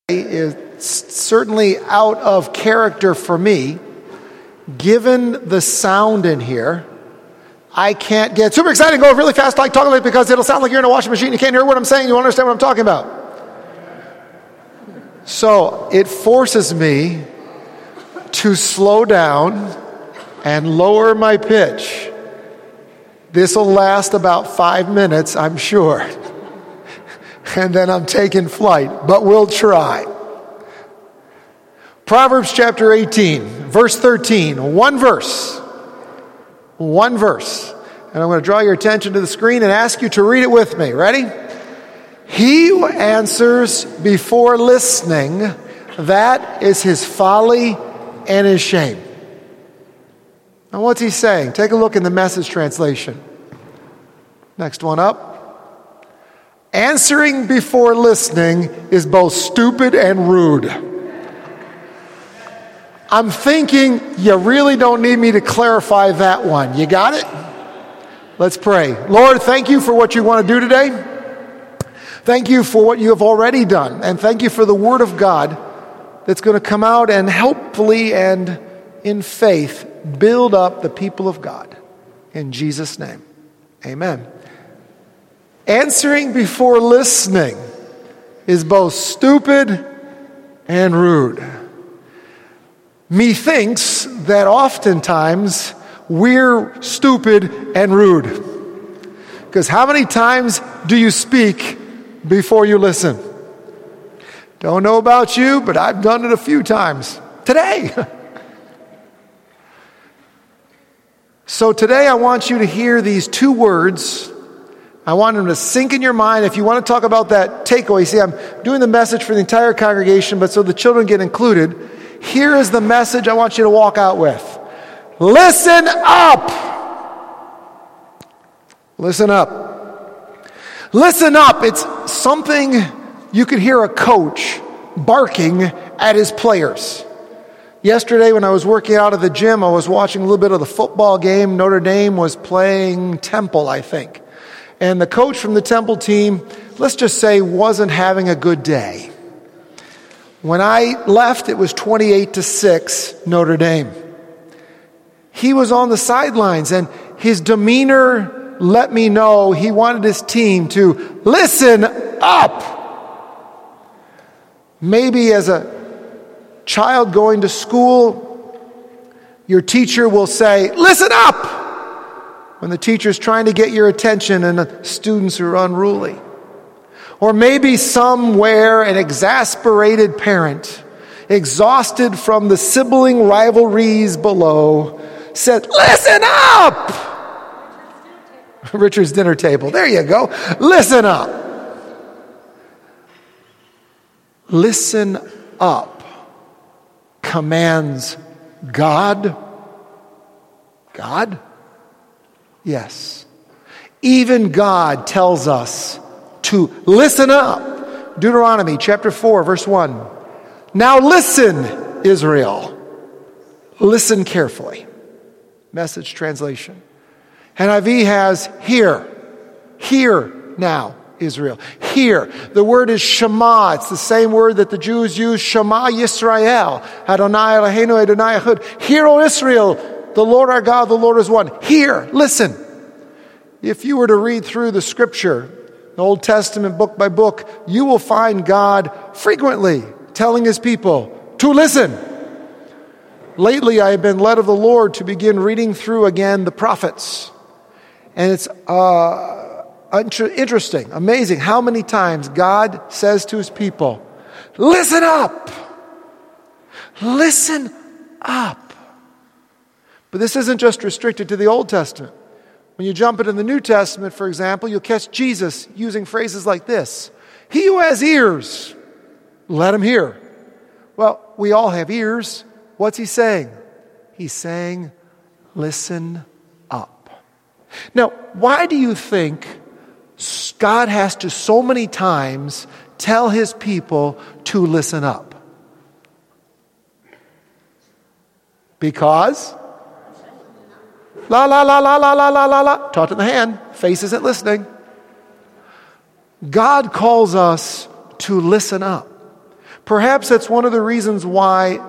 is certainly out of character for me. Given the sound in here, I can't get super excited and go really fast like talking like because it'll sound like you're in a washing machine. You can't hear what I'm saying. You won't understand what I'm talking about. So it forces me to slow down and lower my pitch. This will last about 5 minutes, I'm sure. And then I'm taking flight, but we'll try. Proverbs chapter 18, verse 13, one verse. And I'm going to draw your attention to the screen and ask you to read it with me. Ready? He who answers before listening, that is his folly and his shame. Now what's he saying? Take a look in the Message translation. Next one up. Answering before listening is both stupid and rude. I'm thinking you really don't need me to clarify that one. You got it? Let's pray. Lord, thank you for what you want to do today. Thank you for what you have already done. And thank you for the Word of God that's going to come out and helpfully and in faith build up the people of God. In Jesus' name, amen. Answering before listening is both stupid and rude. Methinks that oftentimes we're stupid and rude. Because how many times do you speak before you listen? Don't know about you, but I've done it a few times. Today. So today I want you to hear these two words. I want them to sink in your mind. If you want to talk about that takeaway, see, I'm doing the message for the entire congregation, but so the children get included. Here is the message I want you to walk out with. Listen up. Listen up. Listen up. It's something you could hear a coach barking at his players. Yesterday when I was working out at the gym, I was watching a little bit of the football game. Notre Dame was playing Temple, I think. And the coach from the Temple team, let's just say, wasn't having a good day. When I left, it was 28-6 Notre Dame. He was on the sidelines, and his demeanor let me know he wanted his team to listen up. Maybe as a child going to school, your teacher will say, listen up, when the teacher's trying to get your attention and the students are unruly. Or maybe somewhere an exasperated parent, exhausted from the sibling rivalries below, said, listen up! Richard's dinner table. There you go. Listen up. Listen up commands God. God? Yes. Even God tells us to listen up. Deuteronomy chapter 4, verse 1. Now listen, Israel. Listen carefully. Message translation. NIV has hear. Hear now, Israel. Hear. The word is Shema. It's the same word that the Jews use, Shema Yisrael. Adonai Eloheinu Adonai Echad. Hear, O Israel, the Lord our God, the Lord is one. Hear, listen. If you were to read through the scripture, the Old Testament book by book, you will find God frequently telling his people to listen. Lately, I have been led of the Lord to begin reading through again the prophets. And it's interesting, amazing how many times God says to his people, listen up. Listen up. But this isn't just restricted to the Old Testament. When you jump into the New Testament, for example, you'll catch Jesus using phrases like this. He who has ears, let him hear. Well, we all have ears. What's he saying? He's saying, listen up. Now, why do you think God has to so many times tell his people to listen up? Because la la la la la la la la la. Talk to the hand. Face isn't listening. God calls us to listen up. Perhaps that's one of the reasons why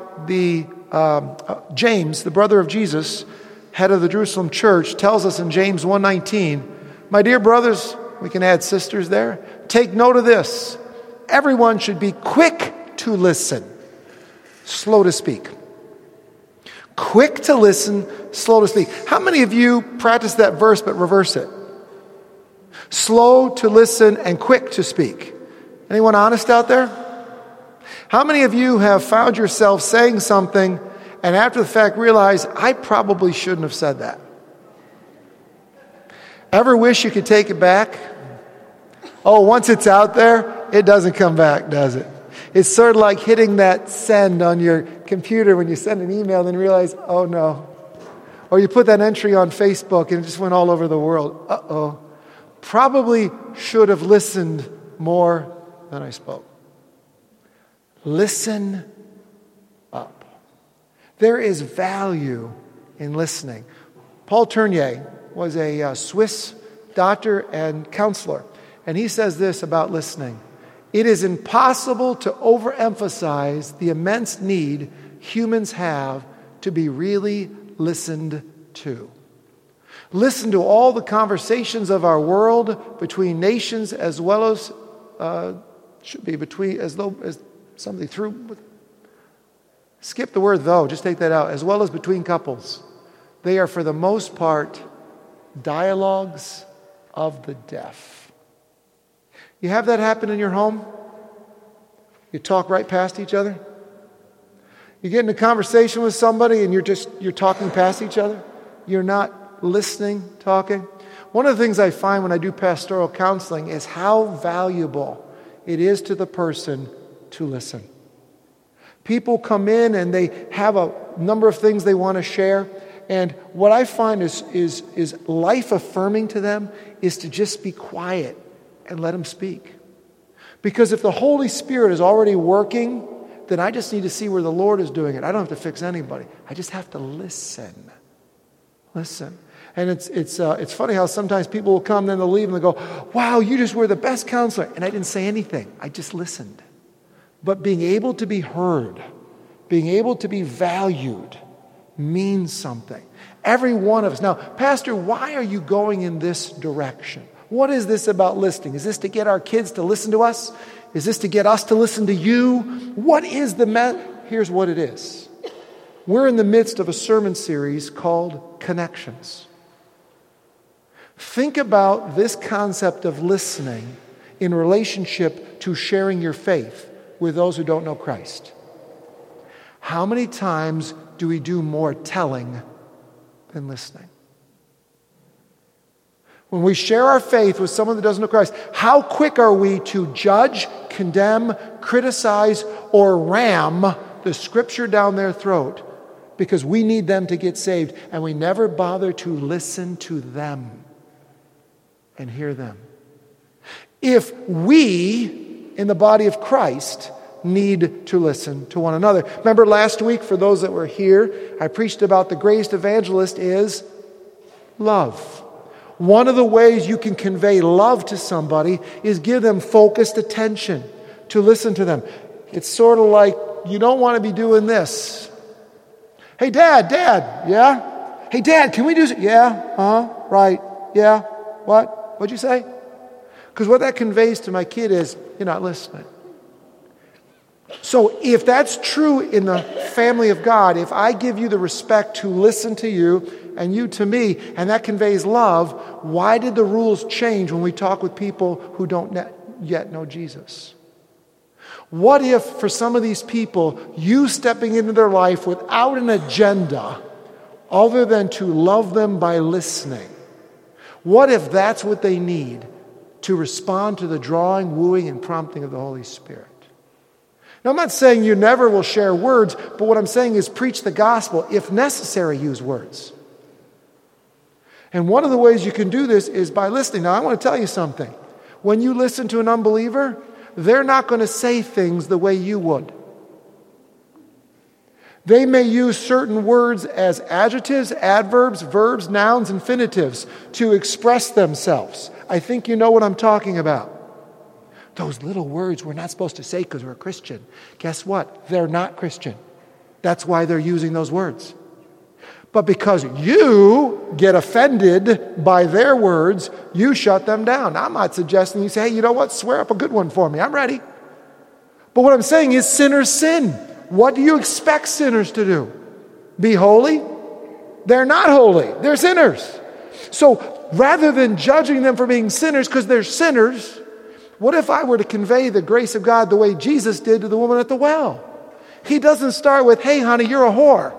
James, the brother of Jesus, head of the Jerusalem church, tells us in James 1:19, my dear brothers, we can add sisters there, take note of this. Everyone should be quick to listen, slow to speak. Quick to listen, slow to speak. How many of you practice that verse but reverse it? Slow to listen and quick to speak. Anyone honest out there? How many of you have found yourself saying something and after the fact realize, I probably shouldn't have said that? Ever wish you could take it back? Oh, once it's out there, it doesn't come back, does it? It's sort of like hitting that send on your computer when you send an email and realize, oh no. Or you put that entry on Facebook and it just went all over the world. Uh-oh. Probably should have listened more than I spoke. Listen up. There is value in listening. Paul Tournier was a Swiss doctor and counselor, and he says this about listening. It is impossible to overemphasize the immense need humans have to be really listened to. Listen to all the conversations of our world between nations as well as should be between as somebody through. Skip the word though, just take that out. As well as between couples. They are for the most part dialogues of the deaf. You have that happen in your home? You talk right past each other? You get in a conversation with somebody and you're talking past each other? You're not listening, talking? One of the things I find when I do pastoral counseling is how valuable it is to the person to listen. People come in and they have a number of things they want to share. And what I find is life-affirming to them is to just be quiet and let them speak. Because if the Holy Spirit is already working, then I just need to see where the Lord is doing it. I don't have to fix anybody. I just have to listen. Listen. And it's funny how sometimes people will come, then they'll leave, and they'll go, wow, you just were the best counselor. And I didn't say anything. I just listened. But being able to be heard, being able to be valued, means something. Every one of us. Now, Pastor, why are you going in this direction? What is this about listening? Is this to get our kids to listen to us? Is this to get us to listen to you? What is Here's what it is. We're in the midst of a sermon series called Connections. Think about this concept of listening in relationship to sharing your faith with those who don't know Christ. How many times do we do more telling than listening? When we share our faith with someone that doesn't know Christ, how quick are we to judge, condemn, criticize, or ram the Scripture down their throat because we need them to get saved, and we never bother to listen to them and hear them? If we, in the body of Christ, need to listen to one another. Remember last week, for those that were here, I preached about the greatest evangelist is love. One of the ways you can convey love to somebody is give them focused attention, to listen to them. It's sort of like, you don't want to be doing this. Hey, Dad, yeah? Hey, Dad, can we do this? Yeah, right, yeah. What? What'd you say? Because what that conveys to my kid is, you're not listening. So if that's true in the family of God, if I give you the respect to listen to you and you to me, and that conveys love, why did the rules change when we talk with people who don't yet know Jesus? What if for some of these people, you stepping into their life without an agenda other than to love them by listening? What if that's what they need to respond to the drawing, wooing, and prompting of the Holy Spirit? Now, I'm not saying you never will share words, but what I'm saying is preach the gospel. If necessary, use words. And one of the ways you can do this is by listening. Now, I want to tell you something. When you listen to an unbeliever, they're not going to say things the way you would. They may use certain words as adjectives, adverbs, verbs, nouns, infinitives to express themselves. I think you know what I'm talking about. those little words we're not supposed to say because we're a Christian. Guess what? They're not Christian. That's why they're using those words. But because you get offended by their words, you shut them down. I'm not suggesting you say, hey, you know what? Swear up a good one for me. I'm ready. But what I'm saying is sinners sin. What do you expect sinners to do? Be holy? They're not holy. They're sinners. So rather than judging them for being sinners because they're sinners, what if I were to convey the grace of God the way Jesus did to the woman at the well? He doesn't start with, hey, honey, you're a whore.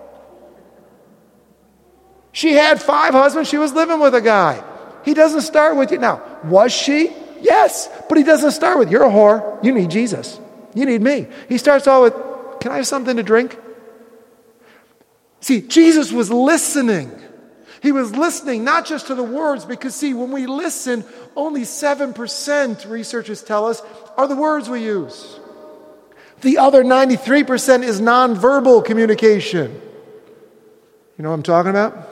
She had 5 husbands. She was living with a guy. He doesn't start with you. Now, was she? Yes. But he doesn't start with, you're a whore. You need Jesus. You need me. He starts all with, can I have something to drink? See, Jesus was listening. He was listening not just to the words, because see, when we listen, only 7%, researchers tell us, are the words we use. The other 93% is nonverbal communication. You know what I'm talking about?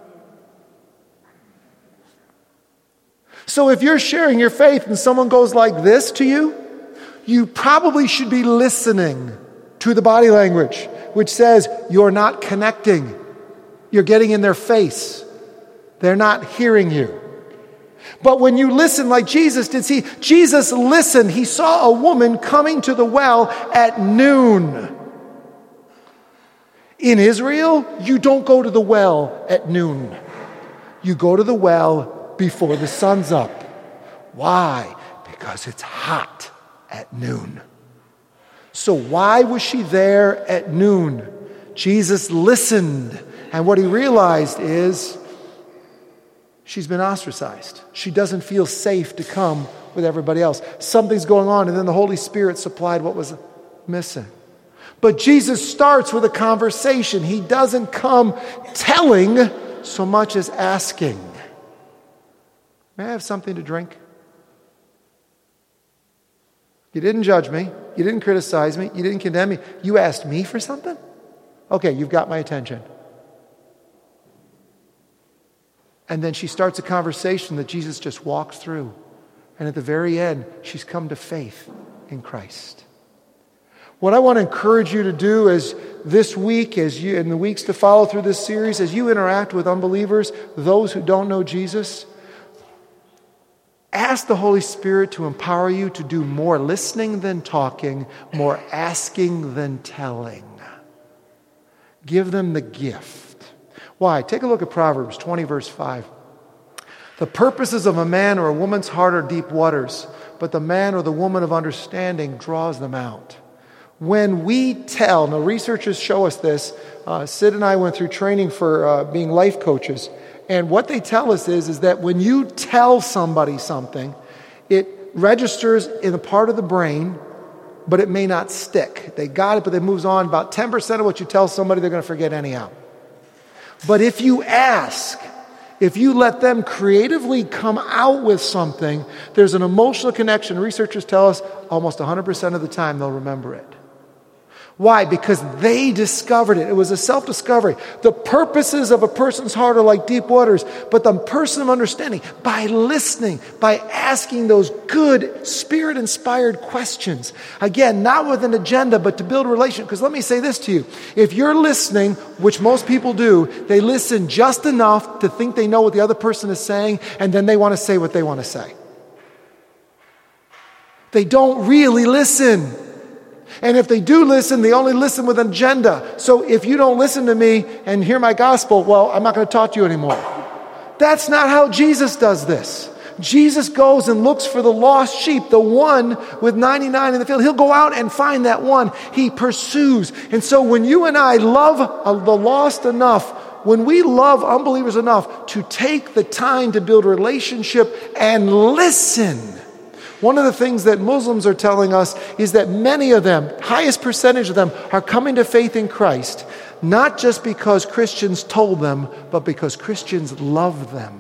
So if you're sharing your faith and someone goes like this to you, you probably should be listening to the body language, which says you're not connecting. You're getting in their face. They're not hearing you. But when you listen like Jesus did, see, Jesus listened. He saw a woman coming to the well at noon. In Israel, you don't go to the well at noon. You go to the well before the sun's up. Why? Because it's hot at noon. So why was she there at noon? Jesus listened. And what he realized is she's been ostracized. She doesn't feel safe to come with everybody else. Something's going on, and then the Holy Spirit supplied what was missing. But Jesus starts with a conversation. He doesn't come telling so much as asking. May I have something to drink? You didn't judge me. You didn't criticize me. You didn't condemn me. You asked me for something? Okay, you've got my attention. And then she starts a conversation that Jesus just walks through. And at the very end, she's come to faith in Christ. What I want to encourage you to do is this week, as you in the weeks to follow through this series, as you interact with unbelievers, those who don't know Jesus, ask the Holy Spirit to empower you to do more listening than talking, more asking than telling. Give them the gift. Why? Take a look at Proverbs 20, verse 5. The purposes of a man or a woman's heart are deep waters, but the man or the woman of understanding draws them out. When we tell, now researchers show us this, Sid and I went through training for being life coaches, and what they tell us is that when you tell somebody something, it registers in a part of the brain, but it may not stick. They got it, but it moves on. About 10% of what you tell somebody, they're going to forget anyhow. But if you ask, if you let them creatively come out with something, there's an emotional connection. Researchers tell us almost 100% of the time they'll remember it. Why? Because they discovered it. It was a self-discovery. The purposes of a person's heart are like deep waters, but the person of understanding, by listening, by asking those good, Spirit-inspired questions. Again, not with an agenda, but to build a relationship. Because let me say this to you. If you're listening, which most people do, they listen just enough to think they know what the other person is saying, and then they want to say what they want to say. They don't really listen. And if they do listen, they only listen with an agenda. So if you don't listen to me and hear my gospel, well, I'm not going to talk to you anymore. That's not how Jesus does this. Jesus goes and looks for the lost sheep, the one with 99 in the field. He'll go out and find that one. He pursues. And so when you and I love the lost enough, when we love unbelievers enough to take the time to build a relationship and listen. One of the things that Muslims are telling us is that many of them, highest percentage of them, are coming to faith in Christ, not just because Christians told them, but because Christians love them.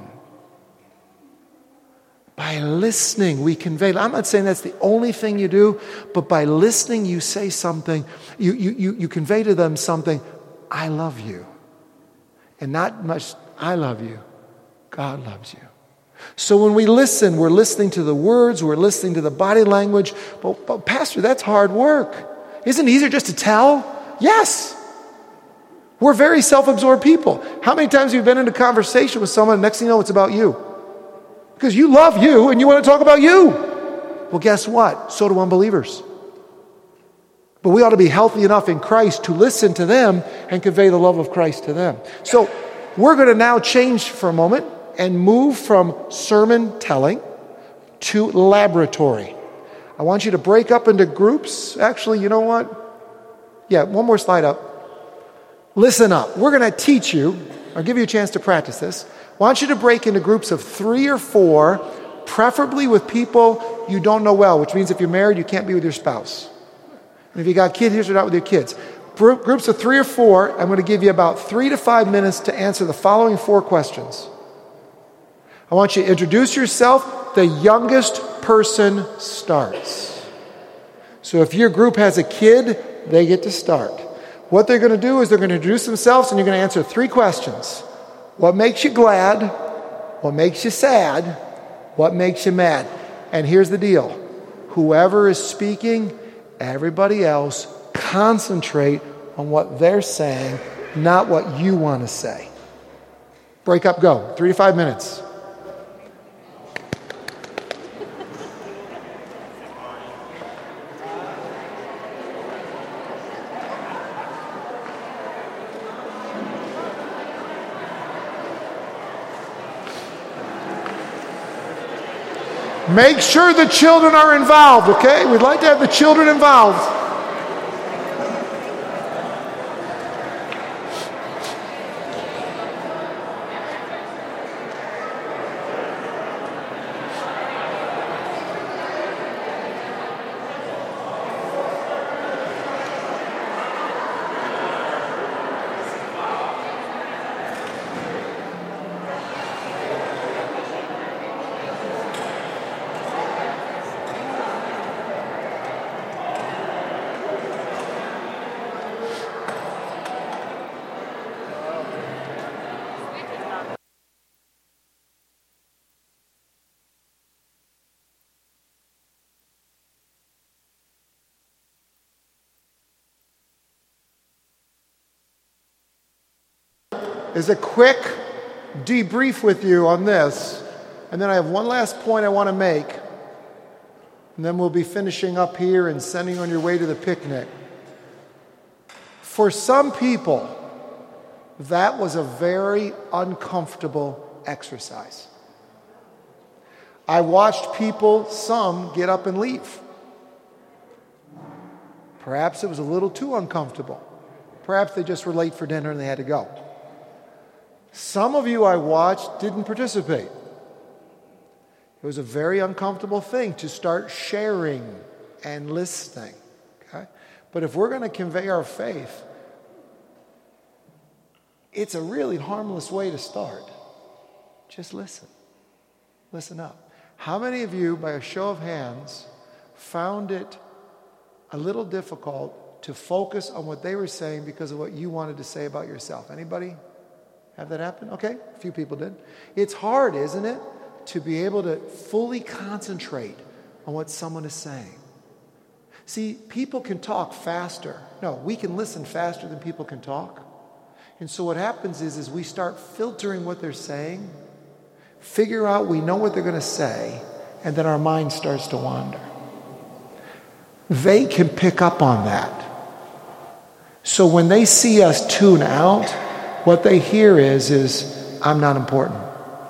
By listening, we convey. I'm not saying that's the only thing you do, but by listening, you say something, you convey to them something, I love you. And not much, I love you, God loves you. So when we listen, we're listening to the words, we're listening to the body language. But Pastor, that's hard work. Isn't it easier just to tell? Yes. We're very self-absorbed people. How many times have you been in a conversation with someone and next thing you know it's about you? Because you love you and you want to talk about you. Well, guess what? So do unbelievers. But we ought to be healthy enough in Christ to listen to them and convey the love of Christ to them. So we're going to now change for a moment and move from sermon telling to laboratory. I want you to break up into groups. Actually, you know what? Yeah, one more slide up. Listen up. We're going to teach you, I'll give you a chance to practice this. I want you to break into groups of 3 or 4, preferably with people you don't know well, which means if you're married, you can't be with your spouse. And if you got kids, you're not with your kids. Groups of 3 or 4, I'm going to give you about 3 to 5 minutes to answer the following 4 questions. I want you to introduce yourself. The youngest person starts. So if your group has a kid, they get to start. What they're going to do is they're going to introduce themselves and you're going to answer 3 questions. What makes you glad? What makes you sad? What makes you mad? And here's the deal. Whoever is speaking, everybody else concentrate on what they're saying, not what you want to say. Break up, go. 3 to 5 minutes. Make sure the children are involved, okay? We'd like to have the children involved. Is a quick debrief with you on this. And then I have one last point I want to make. And then we'll be finishing up here and sending you on your way to the picnic. For some people, that was a very uncomfortable exercise. I watched people, some, get up and leave. Perhaps it was a little too uncomfortable. Perhaps they just were late for dinner and they had to go. Some of you I watched didn't participate. It was a very uncomfortable thing to start sharing and listening. Okay? But if we're going to convey our faith, it's a really harmless way to start. Just listen. Listen up. How many of you, by a show of hands, found it a little difficult to focus on what they were saying because of what you wanted to say about yourself? Anybody have that happen? Okay, a few people did. It's hard, isn't it, to be able to fully concentrate on what someone is saying. See, people can talk faster. No, we can listen faster than people can talk. And so what happens is we start filtering what they're saying, figure out we know what they're going to say, and then our mind starts to wander. They can pick up on that. So when they see us tune out, what they hear is I'm not important.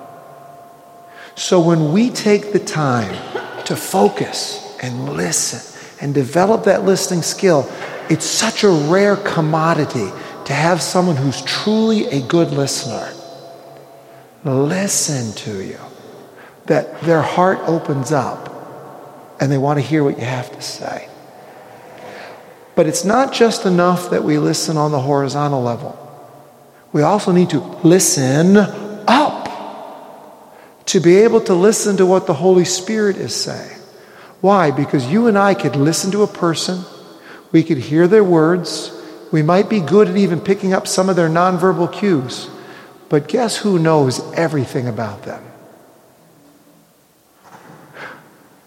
So when we take the time to focus and listen and develop that listening skill, it's such a rare commodity to have someone who's truly a good listener listen to you, that their heart opens up and they want to hear what you have to say. But it's not just enough that we listen on the horizontal level. We also need to listen up to be able to listen to what the Holy Spirit is saying. Why? Because you and I could listen to a person, we could hear their words, we might be good at even picking up some of their nonverbal cues, but guess who knows everything about them?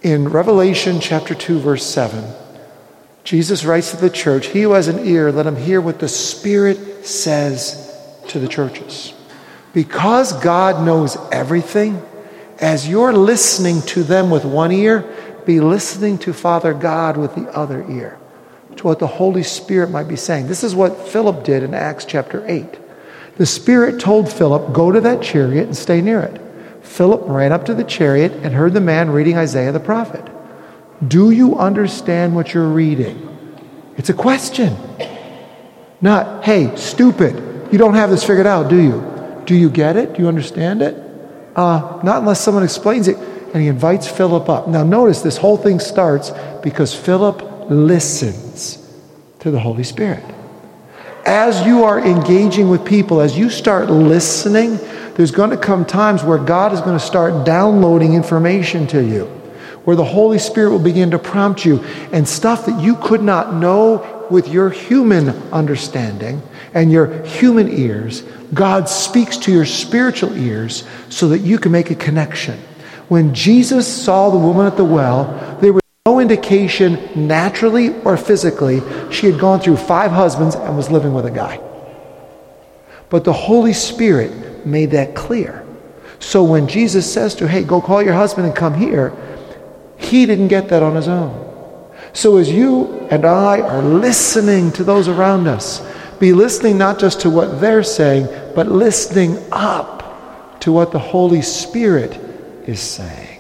In Revelation chapter 2, verse 7, Jesus writes to the church, "He who has an ear, let him hear what the Spirit says to the churches." Because God knows everything, as you're listening to them with one ear, be listening to Father God with the other ear, to what the Holy Spirit might be saying. This is what Philip did in Acts chapter 8. The Spirit told Philip, "Go to that chariot and stay near it." Philip ran up to the chariot and heard the man reading Isaiah the prophet. Do you understand what you're reading? It's a question. Not, "Hey, stupid, you don't have this figured out, do you? Do you get it? Do you understand it?" Not unless someone explains it. And he invites Philip up. Now notice this whole thing starts because Philip listens to the Holy Spirit. As you are engaging with people, as you start listening, there's going to come times where God is going to start downloading information to you, where the Holy Spirit will begin to prompt you, and stuff that you could not know with your human understanding and your human ears, God speaks to your spiritual ears so that you can make a connection. When Jesus saw the woman at the well, there was no indication naturally or physically she had gone through 5 husbands and was living with a guy. But the Holy Spirit made that clear. So when Jesus says to her, "Hey, go call your husband and come here," he didn't get that on his own. So as you and I are listening to those around us, be listening not just to what they're saying, but listening up to what the Holy Spirit is saying.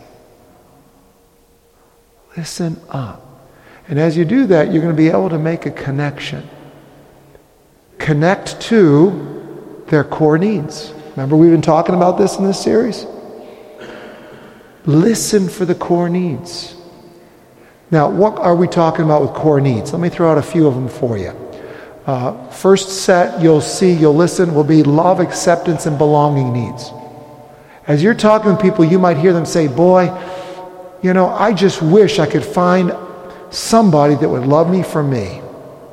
Listen up. And as you do that, you're going to be able to make a connection. Connect to their core needs. Remember, we've been talking about this in this series? Listen for the core needs. Now, what are we talking about with core needs? Let me throw out a few of them for you. First set you'll listen, will be love, acceptance, and belonging needs. As you're talking to people, you might hear them say, "Boy, I just wish I could find somebody that would love me for me."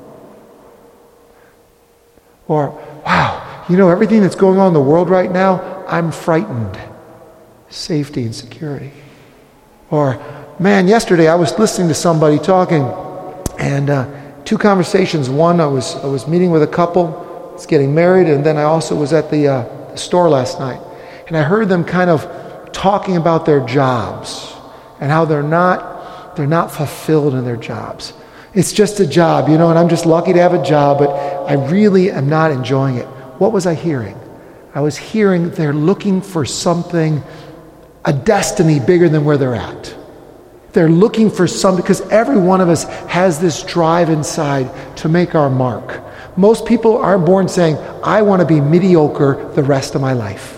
Or, "Wow, everything that's going on in the world right now, I'm frightened." Safety and security. Or, "Man, yesterday I was listening to somebody talking, and 2 conversations. One, I was meeting with a couple that's getting married, and then I also was at the store last night. And I heard them kind of talking about their jobs and how they're not fulfilled in their jobs. It's just a job, and I'm just lucky to have a job, but I really am not enjoying it." What was I hearing? I was hearing they're looking for something, a destiny bigger than where they're at. They're looking for something, because every one of us has this drive inside to make our mark. Most people are born saying, "I want to be mediocre the rest of my life."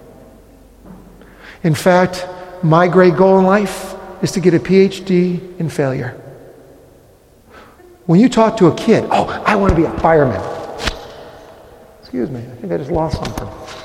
In fact, my great goal in life is to get a PhD in failure. When you talk to a kid, "Oh, I want to be a fireman." Excuse me, I think I just lost something.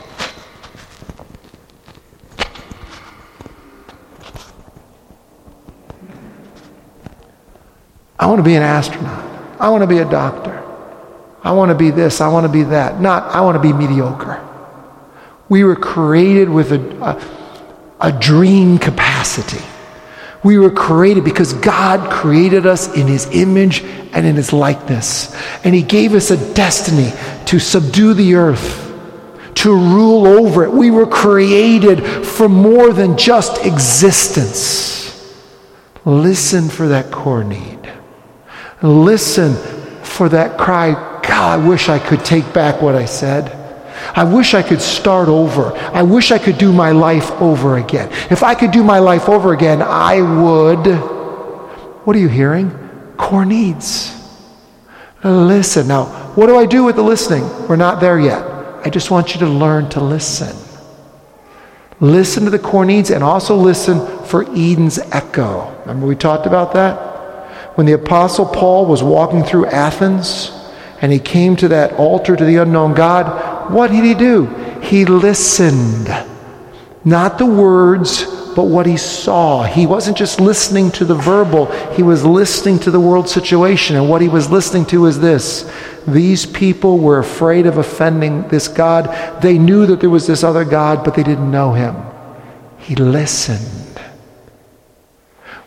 "I want to be an astronaut. I want to be a doctor. I want to be this. I want to be that." Not, "I want to be mediocre." We were created with a dream capacity. We were created because God created us in His image and in His likeness. And He gave us a destiny to subdue the earth, to rule over it. We were created for more than just existence. Listen for that core need. Listen for that cry, "God, I wish I could take back what I said. I wish I could start over. I wish I could do my life over again. If I could do my life over again, I would." What are you hearing? Core needs. Listen. Now, what do I do with the listening? We're not there yet. I just want you to learn to listen. Listen to the core needs, and also listen for Eden's echo. Remember we talked about that? When the Apostle Paul was walking through Athens and he came to that altar to the unknown God, what did he do? He listened. Not the words, but what he saw. He wasn't just listening to the verbal, he was listening to the world situation. And what he was listening to is this: these people were afraid of offending this God. They knew that there was this other God, but they didn't know Him. He listened.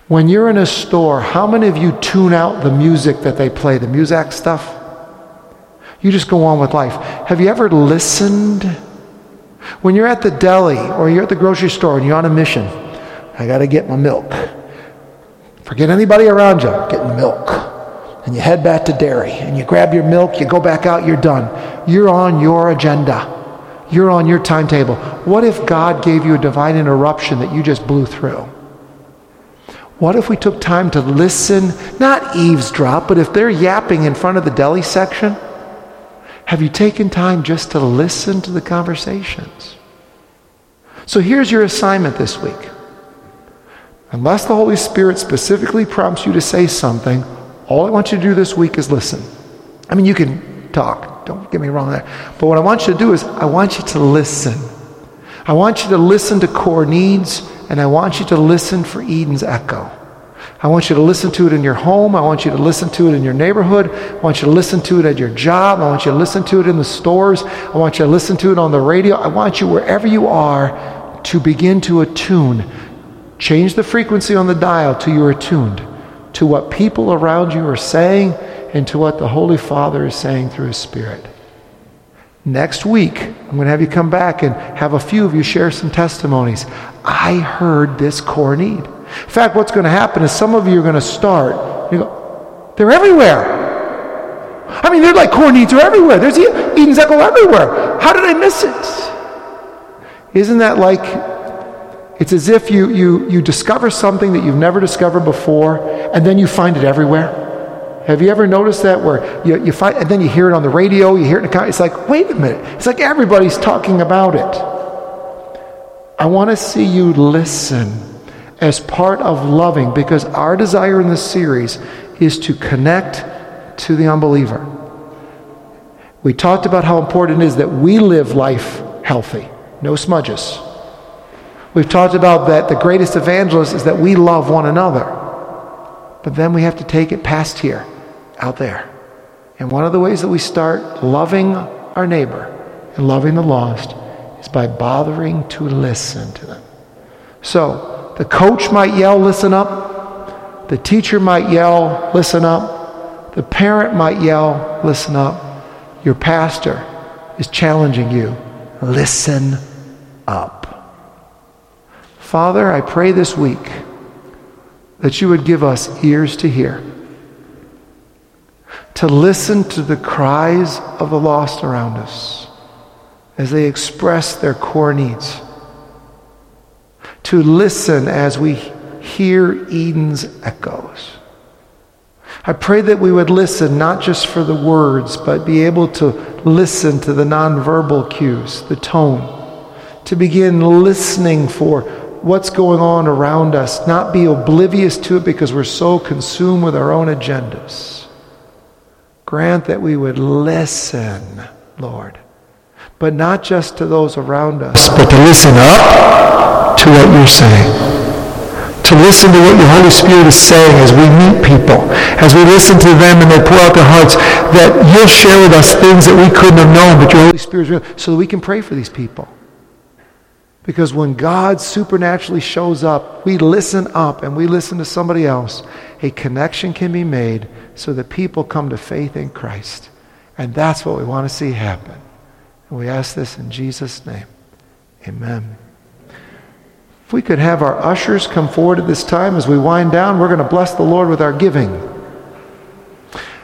When you're in a store, how many of you tune out the music that they play, the Muzak stuff? You just go on with life. Have you ever listened? When you're at the deli or you're at the grocery store and you're on a mission, I got to get my milk. Forget anybody around you, getting milk. And you head back to dairy and you grab your milk, you go back out, you're done. You're on your agenda. You're on your timetable. What if God gave you a divine interruption that you just blew through? What if we took time to listen, not eavesdrop, but if they're yapping in front of the deli section, have you taken time just to listen to the conversations? So here's your assignment this week. Unless the Holy Spirit specifically prompts you to say something, all I want you to do this week is listen. I mean, you can talk, don't get me wrong there. But what I want you to do is I want you to listen. I want you to listen to core needs, and I want you to listen for Eden's echo. I want you to listen to it in your home. I want you to listen to it in your neighborhood. I want you to listen to it at your job. I want you to listen to it in the stores. I want you to listen to it on the radio. I want you, wherever you are, to begin to attune. Change the frequency on the dial till you're attuned to what people around you are saying and to what the Holy Father is saying through His Spirit. Next week, I'm going to have you come back and have a few of you share some testimonies. I heard this core need. In fact, what's going to happen is some of you are going to start. You go, they're everywhere. I mean, they're like core needs are everywhere. There's Eden's Echo everywhere. How did I miss it? Isn't that like, it's as if you discover something that you've never discovered before, and then you find it everywhere? Have you ever noticed that where you find, and then you hear it on the radio, you hear it in the, it's like, wait a minute. It's like everybody's talking about it. I want to see you listen as part of loving, because our desire in this series is to connect to the unbeliever. We talked about how important it is that we live life healthy, no smudges. We've talked about that the greatest evangelist is that we love one another. But then we have to take it past here, out there. And one of the ways that we start loving our neighbor and loving the lost is by bothering to listen to them. So, the coach might yell, listen up. The teacher might yell, listen up. The parent might yell, listen up. Your pastor is challenging you, listen up. Father, I pray this week that you would give us ears to hear, to listen to the cries of the lost around us as they express their core needs, to listen as we hear Eden's echoes. I pray that we would listen not just for the words, but be able to listen to the nonverbal cues, the tone, to begin listening for what's going on around us, not be oblivious to it because we're so consumed with our own agendas. Grant that we would listen, Lord, but not just to those around us, but to listen up to what you're saying. To listen to what your Holy Spirit is saying as we meet people, as we listen to them and they pour out their hearts, that you'll share with us things that we couldn't have known, but your Holy Spirit is real, so that we can pray for these people. Because when God supernaturally shows up, we listen up and we listen to somebody else. A connection can be made so that people come to faith in Christ. And that's what we want to see happen. And we ask this in Jesus' name. Amen. If we could have our ushers come forward at this time as we wind down, we're going to bless the Lord with our giving.